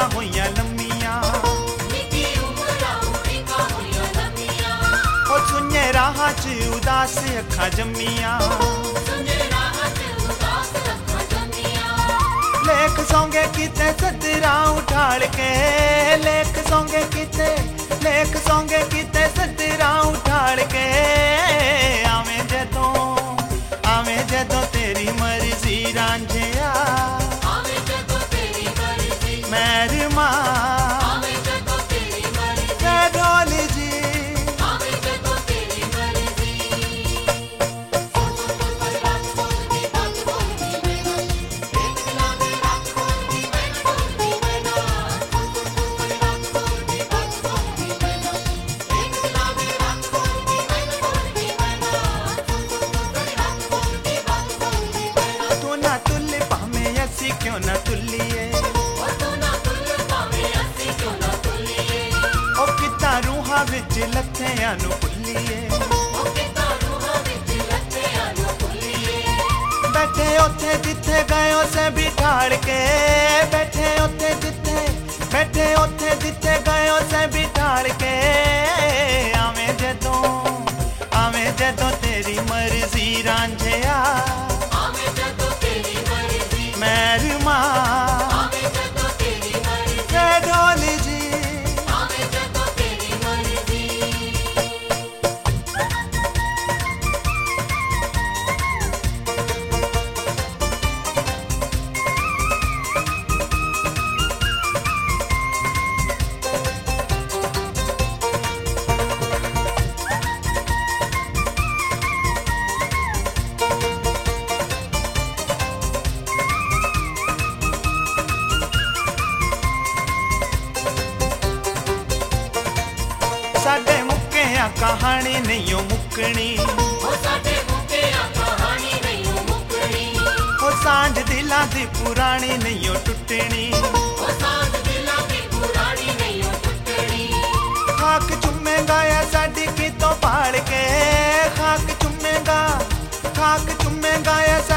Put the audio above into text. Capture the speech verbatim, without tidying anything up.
होइयां लम्मियां निकी उमरां उड़ीकां होइयां लम्मियां ओ सुन्ने राह च उदास अखां जम्मियां सुन्ने राह च उदास अखां जम्मियां लेख सौंगे किते सदरा उठाड़ के लेख सौंगे किते लेख सौंगे किते सदरा उठाड़ के आवें जदों आवें जदों तेरी मर्जी रांझिया आवे जदों तेरी मर्जी मेहरमा आवे जदों तेरी मर्जी जय ढोल जी आवे जदों तेरी मर्जी सोच सोच कर रात बोलदी बात बोलदी मैना एक दिला में रात बोलदी मैना बोलदी मैना सोच सोच कर रात बोलदी बात बोलदी मैना एक दिला में रात बोलदी मैना बोलदी मैना सोच सोच कर रात बोलदी बात बोलदी मैना तू ना तुल पाਵੇਂ ਅਸੀਂ क्यों ना तुलिए ओ तू ना तुल पावे असी क्यों ना तुलिए ओ किता रूहां विच लथियां नु भुल्लीए ओ किता रूहां विच लथियां नु भुल्लीए बैठे उत्थे जिथे गए उसे बिठाड़ के बैठे उत्थे जिथे बैठे उत्थे जिथे गए उसे बिठाड़ के आवें जदों आवें जदों तेरी मर्जी रांझिया आवे जदों तेरी मर्जी मेहरमा आवे जदों तेरी मर्जी जय ढोल जी आवे जदों तेरी मर्जी साडे मुक्किया कहानी नहीं मुकनी ओ साडे मुक्किया कहानी नहीं मुकनी ओ सांझ दिलां दी पुरानी नहीं टुटनी ओ सांझ दिलां दी पुरानी नहीं टुटनी खाक चुमेगा या साडी कितों पाड़ के खाक चुमेगा खाक चुमेगा या